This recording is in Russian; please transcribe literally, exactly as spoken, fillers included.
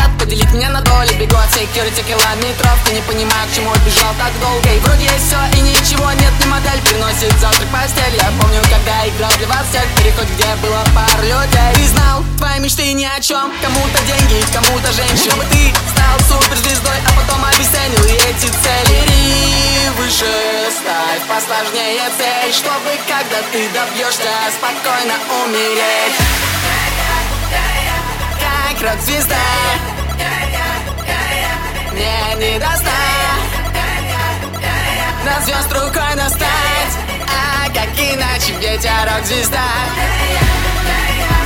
хотят поделить меня на доли. Бегу от секьюрити километров, ты не понимаю, к чему бежал так долго. И вроде есть все и ничего нет, не модель приносит завтрак в постель. Я помню, когда играл для вас всех, переход, где было пара людей. Ты знал, твои мечты ни о чем, кому-то деньги, кому-то женщин. Чтобы ты стал суперзвездой, а потом обесценил и эти цели. Бери выше, ставь посложнее цель, чтобы когда ты добьешься, спокойно умереть. Как рок-звезда, мне не достать до звезд рукой достать. А как иначе, ведь я рок-звезда.